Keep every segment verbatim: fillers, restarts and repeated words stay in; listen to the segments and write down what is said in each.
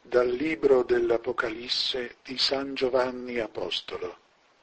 Dal libro dell'Apocalisse di San Giovanni Apostolo.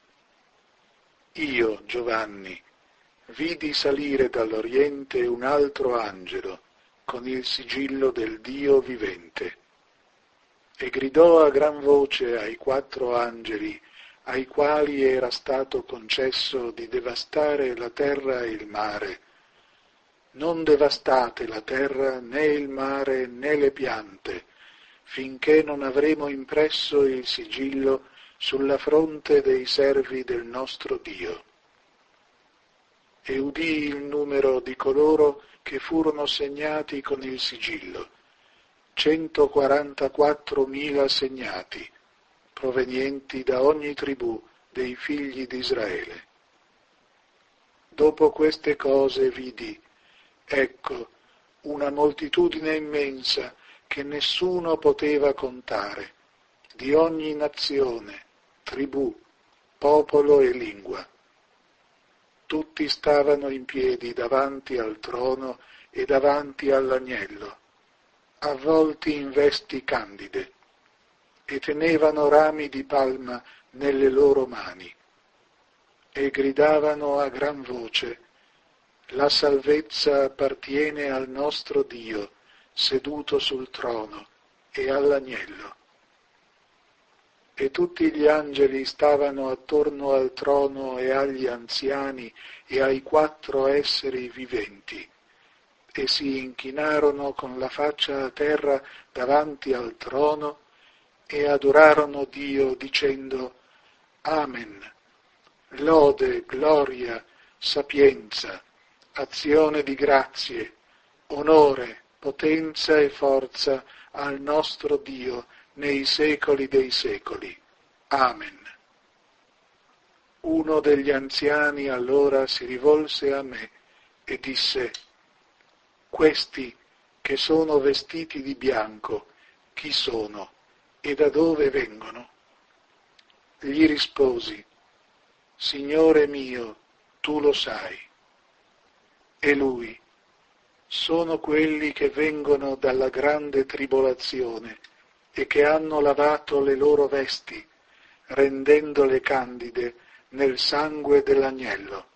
Io, Giovanni, vidi salire dall'Oriente un altro angelo, con il sigillo del Dio vivente, e gridò a gran voce ai quattro angeli, ai quali era stato concesso di devastare la terra e il mare. Non devastate la terra, né il mare, né le piante, finché non avremo impresso il sigillo sulla fronte dei servi del nostro Dio. E udii il numero di coloro che furono segnati con il sigillo, centoquarantaquattromila segnati, provenienti da ogni tribù dei figli di Israele. Dopo queste cose vidi, ecco, una moltitudine immensa che nessuno poteva contare, di ogni nazione, tribù, popolo e lingua. Tutti stavano in piedi davanti al trono e davanti all'agnello, avvolti in vesti candide, e tenevano rami di palma nelle loro mani, e gridavano a gran voce: La salvezza appartiene al nostro Dio, seduto sul trono, e all'agnello. E tutti gli angeli stavano attorno al trono e agli anziani e ai quattro esseri viventi, e si inchinarono con la faccia a terra davanti al trono e adorarono Dio dicendo: Amen. Lode, gloria, sapienza, azione di grazie, onore, potenza e forza al nostro Dio nei secoli dei secoli. Amen. Uno degli anziani allora si rivolse a me e disse: Questi che sono vestiti di bianco, chi sono e da dove vengono? Gli risposi: Signore mio, tu lo sai. E lui: sono quelli che vengono dalla grande tribolazione e che hanno lavato le loro vesti, rendendole candide nel sangue dell'agnello.